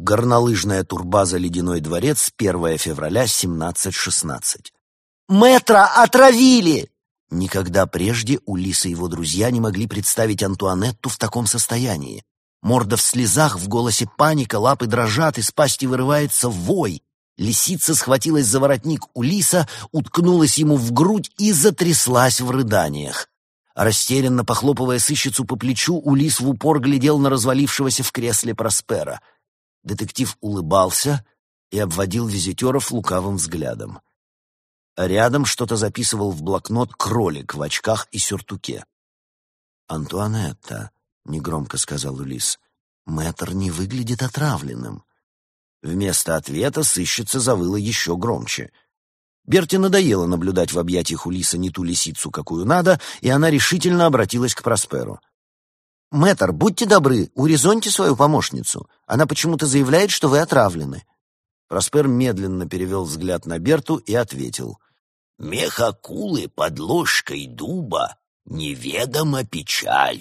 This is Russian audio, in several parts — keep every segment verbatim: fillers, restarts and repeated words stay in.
Горнолыжная турбаза «Ледяной дворец», первое февраля, семнадцать шестнадцать. «Мэтра отравили!» Никогда прежде Улисс и его друзья не могли представить Антуанетту в таком состоянии. Морда в слезах, в голосе паника, лапы дрожат, из пасти вырывается вой. Лисица схватилась за воротник Улисса, уткнулась ему в грудь и затряслась в рыданиях. Растерянно похлопывая сыщицу по плечу, Улисс в упор глядел на развалившегося в кресле Проспера. Детектив улыбался и обводил визитеров лукавым взглядом. Рядом что-то записывал в блокнот кролик в очках и сюртуке. «Антуанетта», — негромко сказал Улисс, — «мэтр не выглядит отравленным». Вместо ответа сыщица завыла еще громче. Берте надоело наблюдать в объятиях Улисса не ту лисицу, какую надо, и она решительно обратилась к Просперу. «Мэтр, будьте добры, урезоньте свою помощницу. Она почему-то заявляет, что вы отравлены». Проспер медленно перевел взгляд на Берту и ответил. «Мех акулы под ложкой дуба, неведома печаль».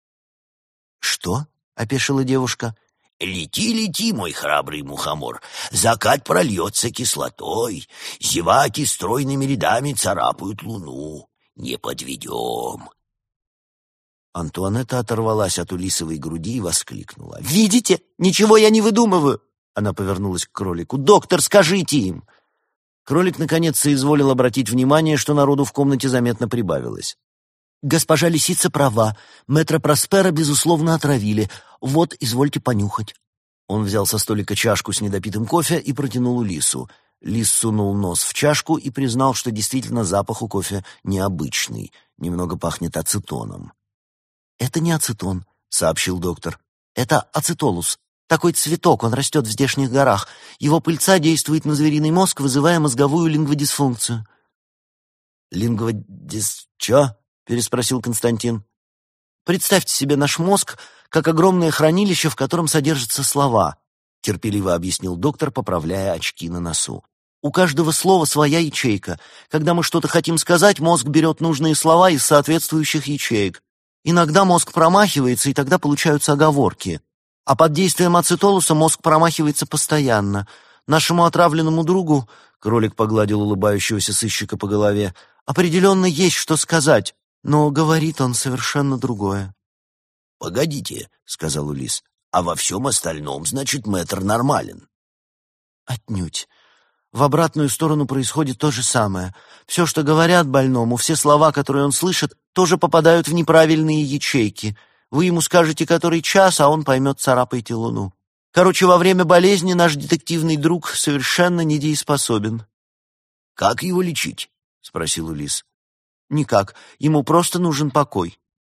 «Что?» — опешила девушка. «Лети, лети, мой храбрый мухомор, закат прольется кислотой, зеваки стройными рядами царапают луну, не подведем». Антуанетта оторвалась от Улиссовой груди и воскликнула. «Видите? Ничего я не выдумываю!» Она повернулась к кролику. «Доктор, скажите им!» Кролик наконец соизволил обратить внимание, что народу в комнате заметно прибавилось. «Госпожа лисица права. Мэтра Проспера, безусловно, отравили. Вот, извольте понюхать». Он взял со столика чашку с недопитым кофе и протянул Улиссу. Лис сунул нос в чашку и признал, что действительно запах у кофе необычный. Немного пахнет ацетоном. «Это не ацетон», — сообщил доктор. «Это ацетолус. Такой цветок, он растет в здешних горах. Его пыльца действует на звериный мозг, вызывая мозговую лингводисфункцию». «Лингводис... чё?» — переспросил Константин. «Представьте себе наш мозг как огромное хранилище, в котором содержатся слова», — терпеливо объяснил доктор, поправляя очки на носу. «У каждого слова своя ячейка. Когда мы что-то хотим сказать, мозг берет нужные слова из соответствующих ячеек. Иногда мозг промахивается, и тогда получаются оговорки. А под действием ацетолуса мозг промахивается постоянно. Нашему отравленному другу, — кролик погладил улыбающегося сыщика по голове, — определенно есть что сказать, но говорит он совершенно другое». «Погодите», — сказал Улисс, — «а во всем остальном, значит, мэтр нормален». «Отнюдь. В обратную сторону происходит то же самое. Все, что говорят больному, все слова, которые он слышит, тоже попадают в неправильные ячейки. Вы ему скажете, который час, а он поймет, царапайте луну. Короче, во время болезни наш детективный друг совершенно недееспособен». «Как его лечить?» — спросил Улисс. «Никак. Ему просто нужен покой».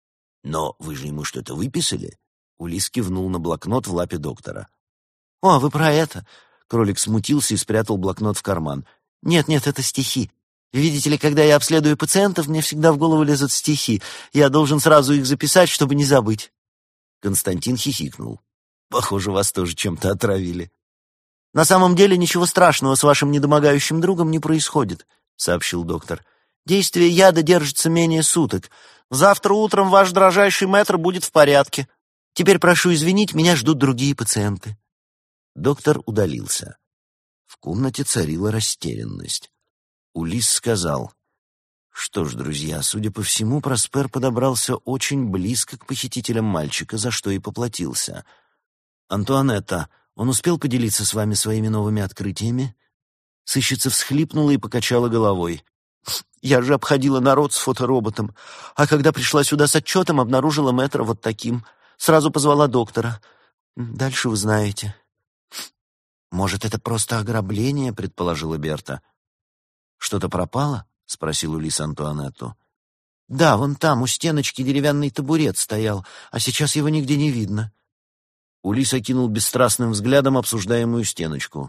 «Но вы же ему что-то выписали?» Улисс кивнул на блокнот в лапе доктора. «О, вы про это?» Кролик смутился и спрятал блокнот в карман. «Нет-нет, это стихи. Видите ли, когда я обследую пациентов, мне всегда в голову лезут стихи. Я должен сразу их записать, чтобы не забыть». Константин хихикнул. «Похоже, вас тоже чем-то отравили». «На самом деле ничего страшного с вашим недомогающим другом не происходит», — сообщил доктор. «Действие яда держится менее суток. Завтра утром ваш дрожайший мэтр будет в порядке. Теперь прошу извинить, меня ждут другие пациенты». Доктор удалился. В комнате царила растерянность. Улисс сказал: «Что ж, друзья, судя по всему, Проспер подобрался очень близко к похитителям мальчика, за что и поплатился. Антуанетта, он успел поделиться с вами своими новыми открытиями?» Сыщица всхлипнула и покачала головой. «Я же обходила народ с фотороботом, а когда пришла сюда с отчетом, обнаружила мэтра вот таким. Сразу позвала доктора. Дальше вы знаете». «Может, это просто ограбление?» — предположила Берта. «Что-то пропало?» — спросил Улисс Антуанетту. «Да, вон там, у стеночки, деревянный табурет стоял, а сейчас его нигде не видно». Улисс окинул бесстрастным взглядом обсуждаемую стеночку.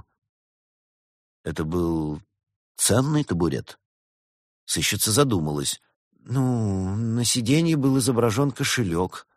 «Это был ценный табурет?» Сыщица задумалась. «Ну, на сиденье был изображен кошелек».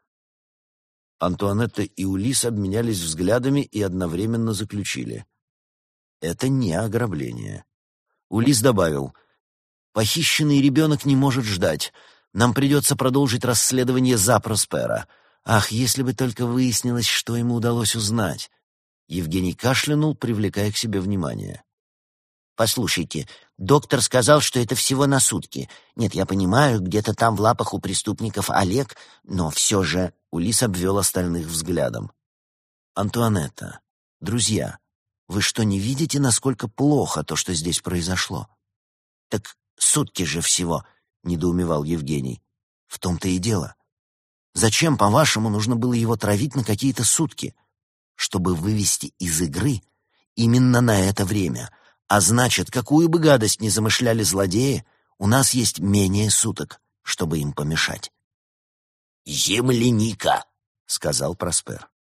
Антуанетта и Улисс обменялись взглядами и одновременно заключили: это не ограбление. Улисс добавил: «Похищенный ребенок не может ждать. Нам придется продолжить расследование за Проспера. Ах, если бы только выяснилось, что ему удалось узнать». Евгений кашлянул, привлекая к себе внимание. «Послушайте, доктор сказал, что это всего на сутки. Нет, я понимаю, где-то там в лапах у преступников Олег, но все же...» Улис обвел остальных взглядом. «Антуанетта, друзья, вы что, не видите, насколько плохо то, что здесь произошло?» «Так сутки же всего», — недоумевал Евгений. «В том-то и дело. Зачем, по-вашему, нужно было его травить на какие-то сутки? Чтобы вывести из игры именно на это время. А значит, какую бы гадость ни замышляли злодеи, у нас есть менее суток, чтобы им помешать». «Земляника», — сказал Проспер.